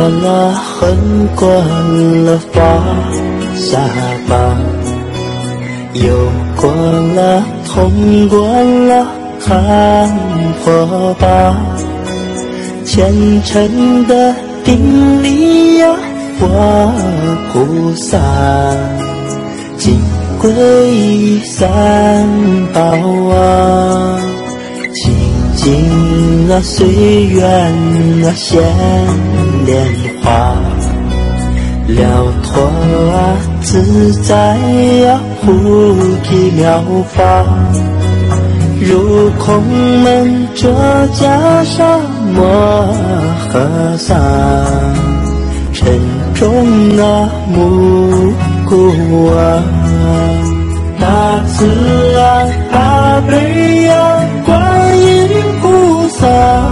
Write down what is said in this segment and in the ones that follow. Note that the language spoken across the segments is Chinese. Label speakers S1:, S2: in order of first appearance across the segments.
S1: 了，横过了佛下巴，游过了，通过了看破吧，虔诚的顶礼呀，佛菩萨，敬皈三宝啊，清净了随缘啊，现莲花，了脱啊，自在啊，菩提妙法，入空门着袈裟摩诃萨，沉重啊，目顾啊，大慈啊，大悲啊，观音菩萨，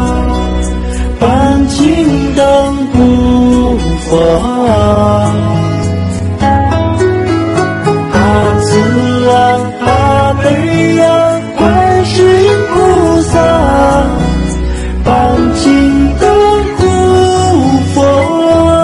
S1: 半径灯古佛啊，大慈啊，大悲啊，观世音菩萨，半径灯古佛。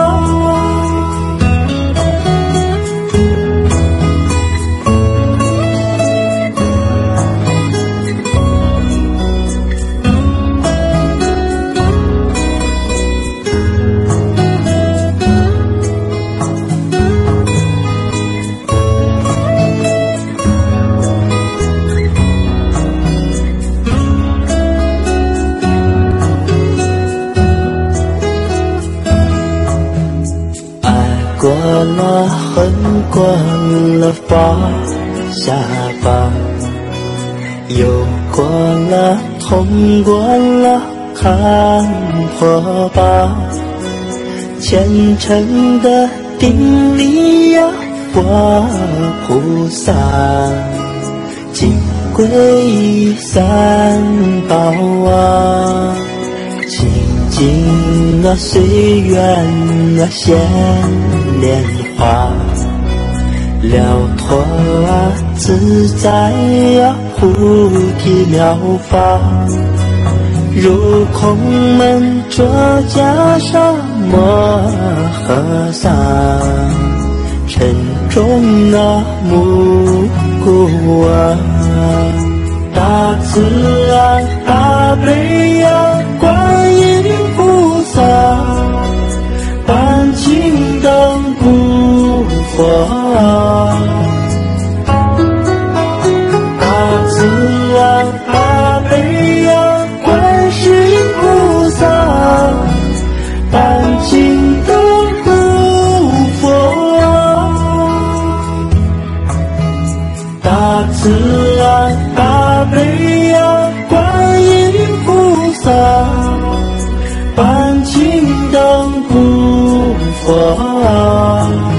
S1: 过了，横过了佛下巴，游过了，通过了看破吧，虔诚的顶礼呀，佛菩萨，敬皈三宝啊，清净啊，随缘啊，现莲花，了脱啊，自在啊，菩提妙法，入空门着袈裟摩诃萨，沉重啊，目顾啊，大慈啊，大悲啊，观音菩萨，半径灯古佛啊，大慈啊，大悲啊，观世音菩萨，半径灯古佛啊，大慈啊，大悲啊，观音菩萨，半径灯古佛啊。